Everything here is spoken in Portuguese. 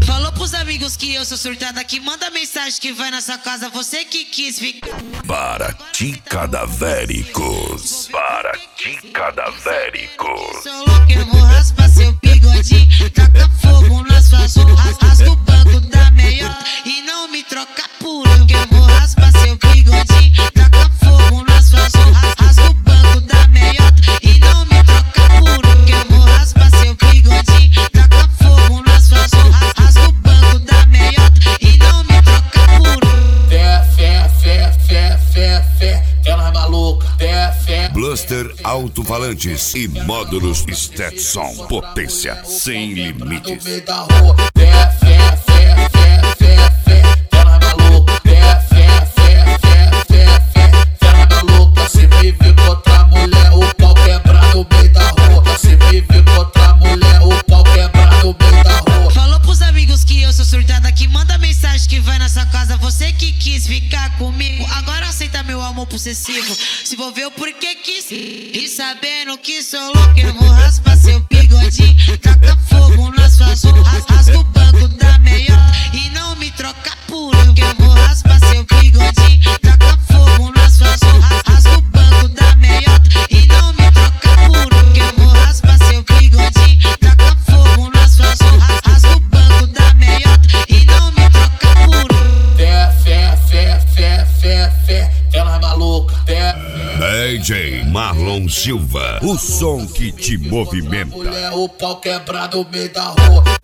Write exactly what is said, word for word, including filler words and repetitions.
Falou pros amigos que eu sou surtada, que manda mensagem que vai na sua casa, você que quis ficar. Para ti cadavéricos, para ti cadavéricos. Sou louco, eu vou raspar seu bigodinho, taca fogo nas suas roupas, rasga o banco da meiota e não me troca por eu. Que eu vou raspar seu bigodinho, taca fogo nas suas roupas, rasga o banco da meiota e não me troca por eu. Que eu vou raspar seu bigodinho, taca fogo nas suas roupas, rasga o banco da meiota e não me troca por eu. Fé, fé, fé, fé, fé, fé, ela é maluca. Fé, fé. Bluster alto-falantes e módulos Stetson, potência sem limites. No meio da rua. Fé, fé, fé, fé, fé, fé, ela é maluca. Fé, fé, fé, fé, fé, fé, ela é maluca. Se me ver com outra mulher, o pau quebra no meio da rua. Se me ver com outra mulher, o pau quebra no meio da rua. Falou pros amigos que eu sou surtada, que manda mensagem que vai na sua casa, você que quis ficar comigo, agora aceita meu amor possessivo. Se envolveu porque quis e sabendo que sou louco, eu vou raspar seu bigodinho, taca fogo nas suas roupas, rasga o banco da meiota e não me troca por eu. Que eu vou raspar seu bigodinho, taca fogo nas suas roupas, rasga o banco da meiota e não me troca por eu. Que eu vou raspar seu bigodinho, taca fogo nas suas roupas, rasga o banco da meiota e não me troca por eu. Fé, fé, fé, fé, fé, fé, ela é maluca. Fé. D J Marlon Silva, o som que te movimenta. Mulher, o pau quebra no meio da rua.